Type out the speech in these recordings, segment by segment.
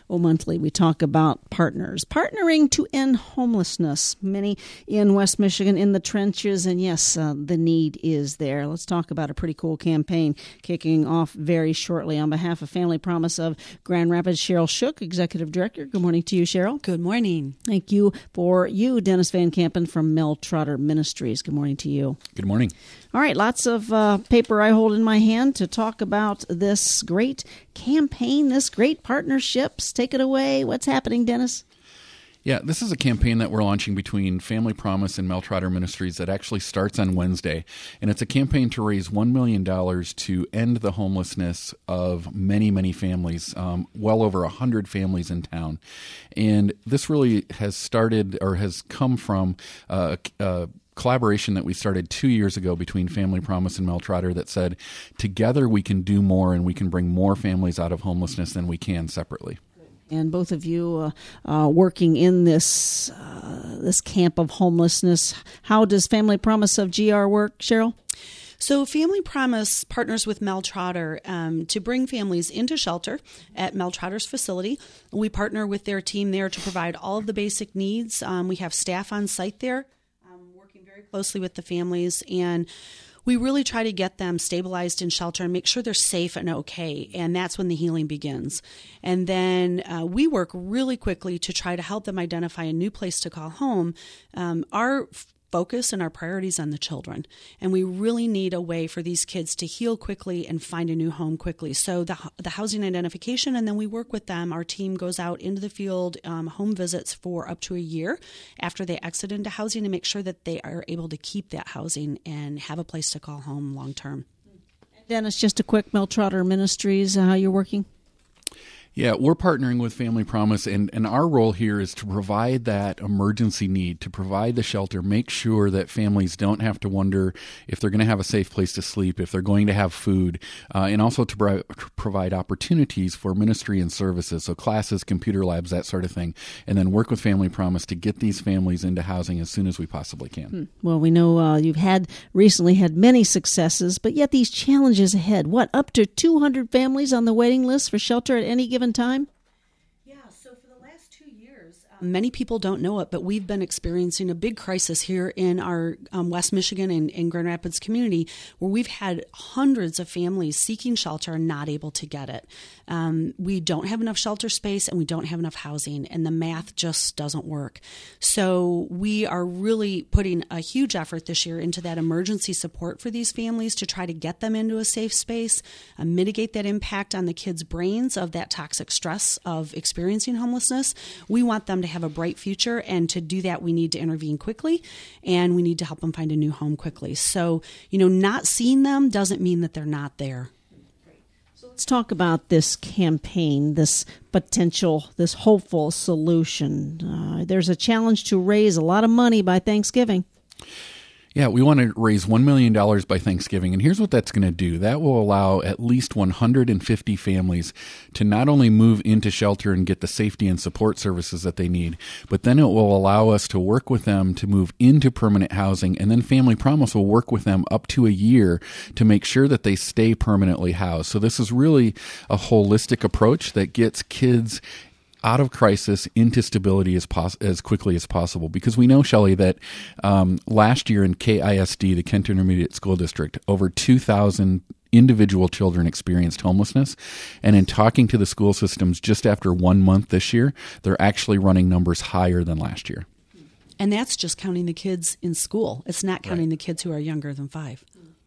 Monthly, we talk about partnering to end homelessness. Many in West Michigan in the trenches, and yes, the need is there. Let's talk about a pretty cool campaign kicking off very shortly. On behalf of Family Promise of Grand Rapids, Cheryl Shook, Executive Director. Good morning to you, Cheryl. Good morning. Thank you Dennis Van Kampen from Mel Trotter Ministries. Good morning to you. Good morning. All right, lots of paper I hold in my hand to talk about this great campaign, this great partnerships. Take it away. What's happening, Dennis? Yeah, this is a campaign that we're launching between Family Promise and Mel Trotter Ministries that actually starts on Wednesday. And it's a campaign to raise $1 million to end the homelessness of many, many families, well over 100 families in town. And this really has started or has come from collaboration that we started 2 years ago between Family Promise and Mel Trotter that said, together we can do more and we can bring more families out of homelessness than we can separately. And both of you working in this camp of homelessness. How does Family Promise of GR work, Cheryl? So Family Promise partners with Mel Trotter to bring families into shelter at Mel Trotter's facility. We partner with their team there to provide all of the basic needs. We have staff on site there working very closely with the families, and we really try to get them stabilized in shelter and make sure they're safe and okay, and that's when the healing begins. And then we work really quickly to try to help them identify a new place to call home. Our focus and our priorities on the children, and we really need a way for these kids to heal quickly and find a new home quickly. So the housing identification, and then we work with them. Our team goes out into the field, home visits for up to a year after they exit into housing to make sure that they are able to keep that housing and have a place to call home long term. Dennis, just a quick Mel Trotter Ministries, how you're working? Yeah, we're partnering with Family Promise, and our role here is to provide that emergency need, to provide the shelter, make sure that families don't have to wonder if they're going to have a safe place to sleep, if they're going to have food, and also to provide opportunities for ministry and services, so classes, computer labs, that sort of thing, and then work with Family Promise to get these families into housing as soon as we possibly can. Well, we know you've recently had many successes, but yet these challenges ahead. What, up to 200 families on the waiting list for shelter at any given time? Yeah, so for the last 2 years, many people don't know it, but we've been experiencing a big crisis here in our West Michigan and Grand Rapids community, where we've had hundreds of families seeking shelter and not able to get it. We don't have enough shelter space and we don't have enough housing, and the math just doesn't work. So we are really putting a huge effort this year into that emergency support for these families to try to get them into a safe space, mitigate that impact on the kids' brains of that toxic stress of experiencing homelessness. We want them to have a bright future, and to do that we need to intervene quickly, and we need to help them find a new home quickly. So, not seeing them doesn't mean that they're not there. Let's talk about this campaign, this potential, this hopeful solution. There's a challenge to raise a lot of money by Thanksgiving. Yeah, we want to raise $1 million by Thanksgiving, and here's what that's going to do. That will allow at least 150 families to not only move into shelter and get the safety and support services that they need, but then it will allow us to work with them to move into permanent housing, and then Family Promise will work with them up to a year to make sure that they stay permanently housed. So this is really a holistic approach that gets kids out of crisis into stability as quickly as possible. Because we know, Shelley, that last year in KISD, the Kent Intermediate School District, over 2,000 individual children experienced homelessness. And in talking to the school systems just after 1 month this year, they're actually running numbers higher than last year. And that's just counting the kids in school. It's not counting the kids who are younger than 5.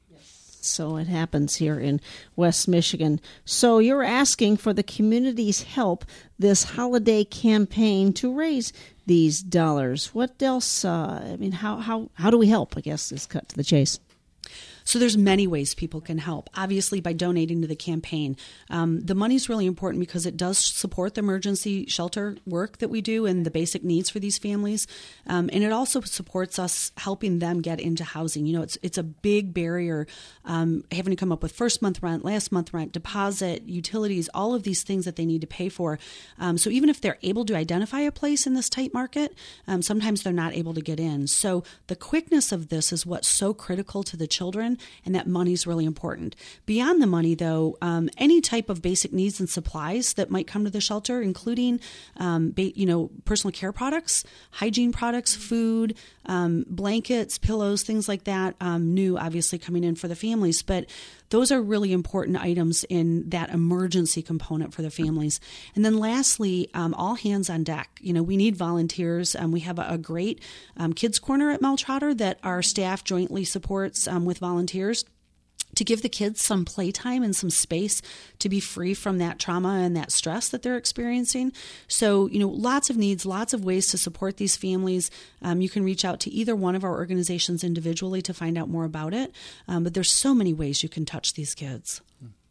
So it happens here in West Michigan. So you're asking for the community's help this holiday campaign to raise these dollars. What else? How do we help, I guess, is cut to the chase. So there's many ways people can help. Obviously, by donating to the campaign. The money's really important because it does support the emergency shelter work that we do and the basic needs for these families. And it also supports us helping them get into housing. It's a big barrier having to come up with first month rent, last month rent, deposit, utilities, all of these things that they need to pay for. So even if they're able to identify a place in this tight market, sometimes they're not able to get in. So the quickness of this is what's so critical to the children. and that money's really important. Beyond the money, though, any type of basic needs and supplies that might come to the shelter, including, personal care products, hygiene products, food, blankets, pillows, things like that, new, obviously, coming in for the families. But those are really important items in that emergency component for the families. And then lastly, all hands on deck. We need volunteers. We have a great kids corner at Mel Trotter that our staff jointly supports with volunteers to give the kids some playtime and some space to be free from that trauma and that stress that they're experiencing. So, lots of needs, lots of ways to support these families. You can reach out to either one of our organizations individually to find out more about it. But there's so many ways you can touch these kids.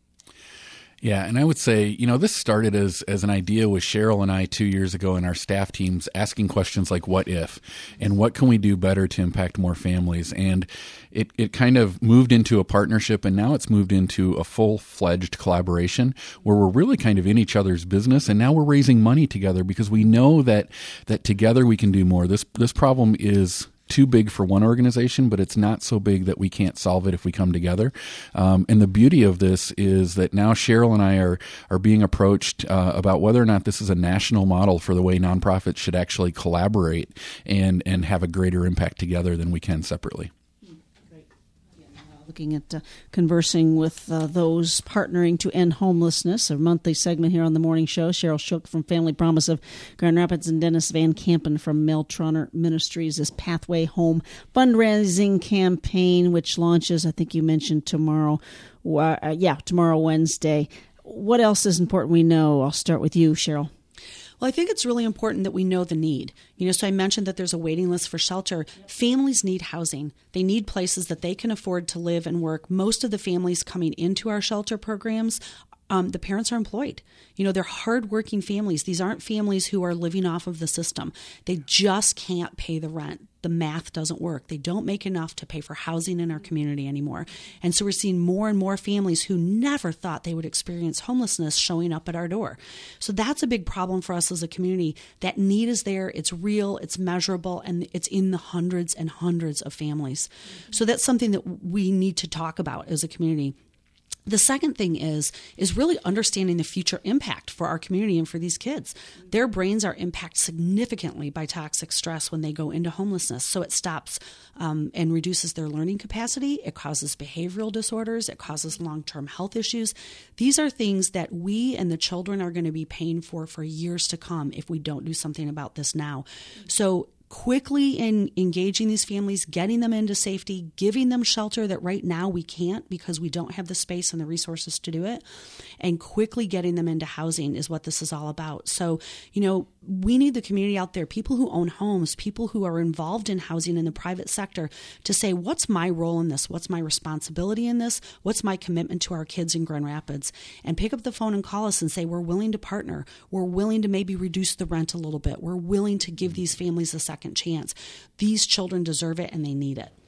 Yeah, and I would say, this started as an idea with Cheryl and I 2 years ago in our staff teams asking questions like what if and what can we do better to impact more families. And it kind of moved into a partnership, and now it's moved into a full-fledged collaboration where we're really kind of in each other's business, and now we're raising money together because we know that together we can do more. This problem is too big for one organization, but it's not so big that we can't solve it if we come together. And the beauty of this is that now Cheryl and I are being approached about whether or not this is a national model for the way nonprofits should actually collaborate and have a greater impact together than we can separately. Looking at conversing with those partnering to end homelessness, a monthly segment here on the morning show. Cheryl Shook from Family Promise of Grand Rapids and Dennis Van Kampen from Mel Trotter Ministries. This Pathway Home fundraising campaign, which launches, I think you mentioned tomorrow. Tomorrow, Wednesday. What else is important we know? I'll start with you, Cheryl. Well, I think it's really important that we know the need. So I mentioned that there's a waiting list for shelter. Families need housing. They need places that they can afford to live and work. Most of the families coming into our shelter programs, the parents are employed. They're hardworking families. These aren't families who are living off of the system. They just can't pay the rent. The math doesn't work. They don't make enough to pay for housing in our community anymore. And so we're seeing more and more families who never thought they would experience homelessness showing up at our door. So that's a big problem for us as a community. That need is there. It's real. It's measurable. And it's in the hundreds and hundreds of families. So that's something that we need to talk about as a community. The second thing is really understanding the future impact for our community and for these kids. Their brains are impacted significantly by toxic stress when they go into homelessness. So it stops and reduces their learning capacity. It causes behavioral disorders. It causes long-term health issues. These are things that we and the children are going to be paying for years to come if we don't do something about this now. So quickly in engaging these families, getting them into safety, giving them shelter that right now we can't because we don't have the space and the resources to do it, and quickly getting them into housing is what this is all about. So, we need the community out there, people who own homes, people who are involved in housing in the private sector, to say, what's my role in this? What's my responsibility in this? What's my commitment to our kids in Grand Rapids? And pick up the phone and call us and say, we're willing to partner. We're willing to maybe reduce the rent a little bit. We're willing to give these families a second chance. These children deserve it and they need it.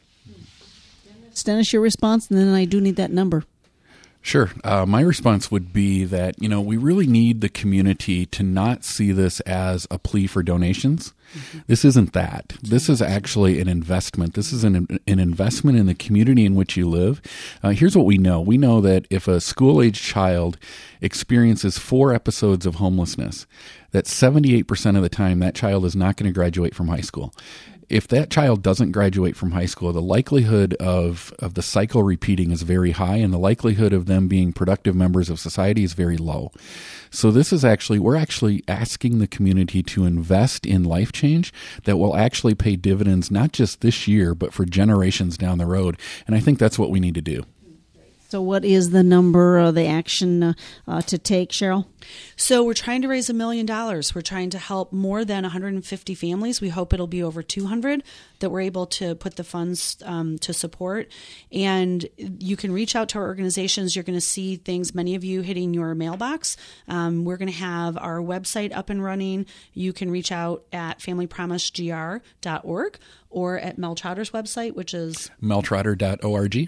Dennis, your response, and then I do need that number. Sure. My response would be that, we really need the community to not see this as a plea for donations. Mm-hmm. This isn't that. This is actually an investment. This is an investment in the community in which you live. Here's what we know. We know that if a school-age child experiences 4 episodes of homelessness, that 78% of the time that child is not going to graduate from high school. If that child doesn't graduate from high school, the likelihood of the cycle repeating is very high, and the likelihood of them being productive members of society is very low. So we're actually asking the community to invest in life change that will actually pay dividends not just this year, but for generations down the road. And I think that's what we need to do. So what is the number or the action to take, Cheryl? So we're trying to raise $1 million. We're trying to help more than 150 families. We hope it'll be over 200 that we're able to put the funds to support. And you can reach out to our organizations. You're going to see things, many of you hitting your mailbox. We're going to have our website up and running. You can reach out at familypromisegr.org or at Mel Trotter's website, which is meltrotter.org.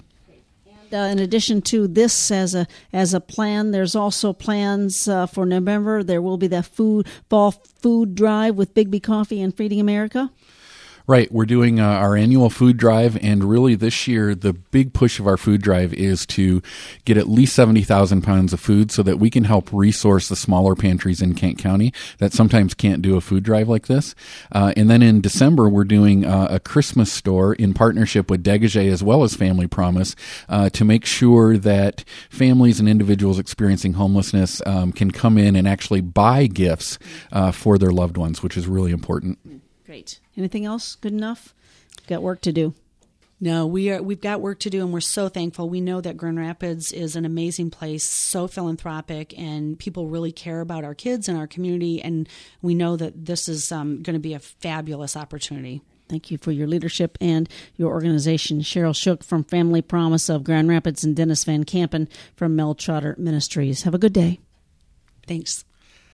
In addition to this as a plan, there's also plans for November. There will be that fall food drive with Bigby Coffee and Feeding America. Right. We're doing our annual food drive, and really this year, the big push of our food drive is to get at least 70,000 pounds of food so that we can help resource the smaller pantries in Kent County that sometimes can't do a food drive like this. And then in December, we're doing a Christmas store in partnership with Degage as well as Family Promise to make sure that families and individuals experiencing homelessness can come in and actually buy gifts for their loved ones, which is really important. Great. Anything else? Good enough? Got work to do. No, we've got work to do, and we're so thankful. We know that Grand Rapids is an amazing place, so philanthropic, and people really care about our kids and our community, and we know that this is going to be a fabulous opportunity. Thank you for your leadership and your organization. Cheryl Shook from Family Promise of Grand Rapids and Dennis Van Kampen from Mel Trotter Ministries. Have a good day. Thanks.